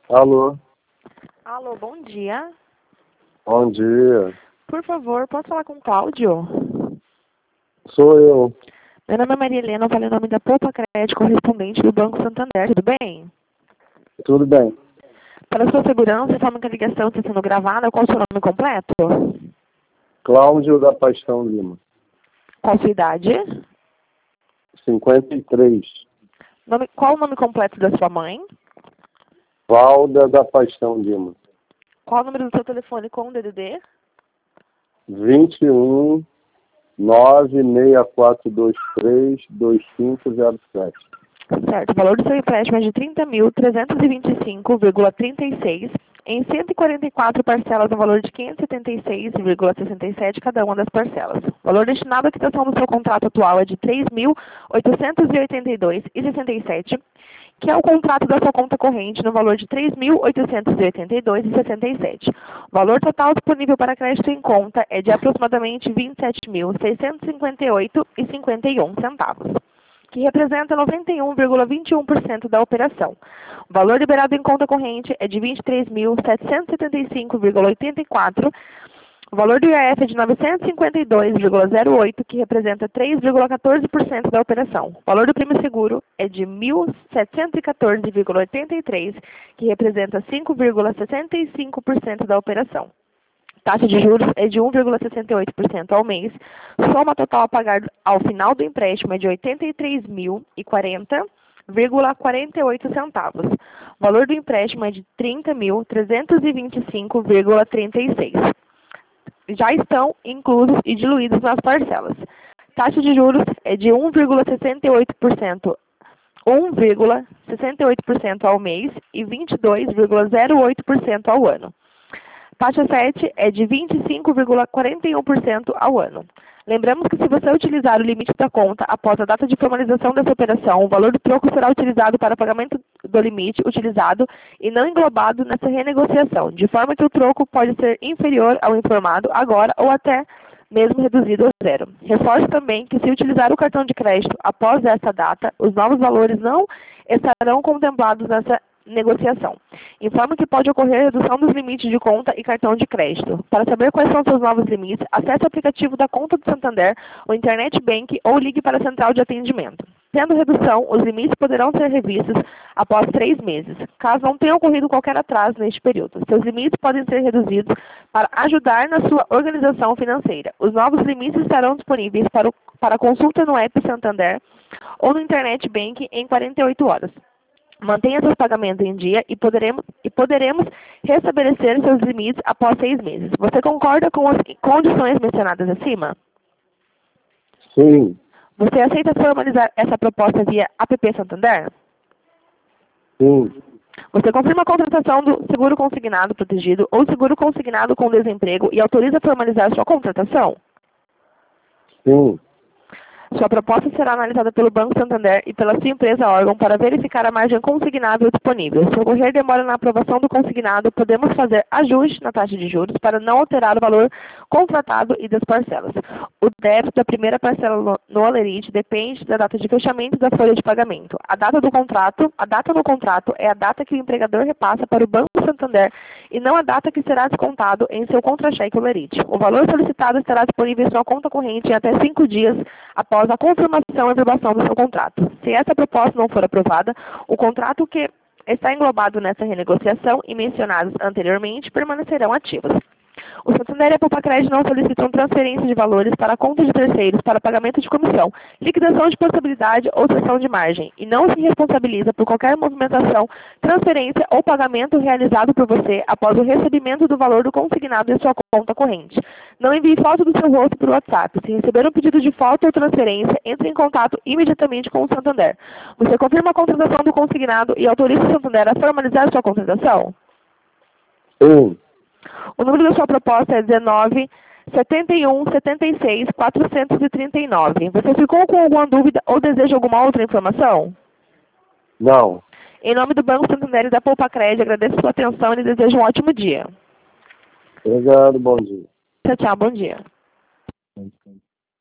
Alô, Alô, bom dia. bom dia. Por favor, posso falar com o Cláudio? Sou eu. Meu nome é Maria Helena, eu falo em nome da Poupa Crédito, correspondente do Banco Santander. Tudo bem? Tudo bem? Para sua segurança, informo que a ligação está sendo gravada. Qual o seu nome completo? Cláudio da Paixão Lima, Qual a sua idade? 53. Qual o nome completo da sua mãe? Valda da Paixão Lima, Qual o número do seu telefone com o DDD? 21 96423 2507. Certo, o valor do seu empréstimo é de 30.325,36 em 144 parcelas no valor de 576,67 cada uma das parcelas. O valor destinado à quitação do seu contrato atual é de 3.882,67, que é o contrato da sua conta corrente no valor de 3.882,67. O valor total disponível para crédito em conta é de aproximadamente 27.658,51 centavos, que representa 91,21% da operação. O valor liberado em conta corrente é de 23.775,84. O valor do IAF é de 952,08, que representa 3,14% da operação. O valor do prêmio seguro é de 1.714,83, que representa 5,65% da operação. Taxa de juros é de 1,68% ao mês. Soma total a pagar ao final do empréstimo é de 83.040,48 centavos. O valor do empréstimo é de 30.325,36. Já estão inclusos e diluídos nas parcelas. Taxa de juros é de 1,68% ao mês e 22,08% ao ano. Taxa 7 é de 25,41% ao ano. Lembramos que se você utilizar o limite da conta após a data de formalização dessa operação, o valor do troco será utilizado para pagamento do limite utilizado e não englobado nessa renegociação, de forma que o troco pode ser inferior ao informado agora ou até mesmo reduzido a zero. Reforço também que se utilizar o cartão de crédito após essa data, os novos valores não estarão contemplados nessa negociação. Informo que pode ocorrer redução dos limites de conta e cartão de crédito. Para saber quais são seus novos limites, acesse o aplicativo da conta do Santander, o Internet Bank ou ligue para a central de atendimento. Tendo redução, os limites poderão ser revistos após 3 meses, caso não tenha ocorrido qualquer atraso neste período. Seus limites podem ser reduzidos para ajudar na sua organização financeira. Os novos limites estarão disponíveis para consulta no app Santander ou no Internet Bank em 48 horas. Mantenha seus pagamentos em dia e poderemos restabelecer seus limites após 6 meses. Você concorda com as condições mencionadas acima? Sim, Você aceita formalizar essa proposta via app Santander? sim, Você confirma a contratação do seguro consignado protegido ou seguro consignado com desemprego e autoriza formalizar sua contratação? sim. Sua proposta será analisada pelo Banco Santander e pela sua empresa órgão para verificar a margem consignável disponível. Se ocorrer demora na aprovação do consignado, podemos fazer ajuste na taxa de juros para não alterar o valor contratado e das parcelas. O débito da primeira parcela no Alerite depende da data de fechamento da folha de pagamento. A data no contrato é a data que o empregador repassa para o Banco Santander e não a data que será descontado em seu contra-cheque Alerite. O valor solicitado estará disponível em sua conta corrente em até 5 dias após a confirmação e aprovação do seu contrato. Se essa proposta não for aprovada, o contrato que está englobado nessa renegociação e mencionados anteriormente permanecerão ativos. O Santander e a Poupa Crédito não solicitam transferência de valores para a conta de terceiros para pagamento de comissão, liquidação de possibilidade ou cessão de margem e não se responsabiliza por qualquer movimentação, transferência ou pagamento realizado por você após o recebimento do valor do consignado em sua conta corrente. Não envie foto do seu rosto por WhatsApp. Se receber um pedido de foto ou transferência, entre em contato imediatamente com o Santander. Você confirma a contratação do consignado e autoriza o Santander a formalizar sua contratação? Sim. O número da sua proposta é 19 71 76 439. Você ficou com alguma dúvida ou deseja alguma outra informação? Não. Em nome do Banco Santander e da Poupa Crédito, agradeço sua atenção e lhe desejo um ótimo dia. Obrigado, bom dia. Tchau, tchau, bom dia.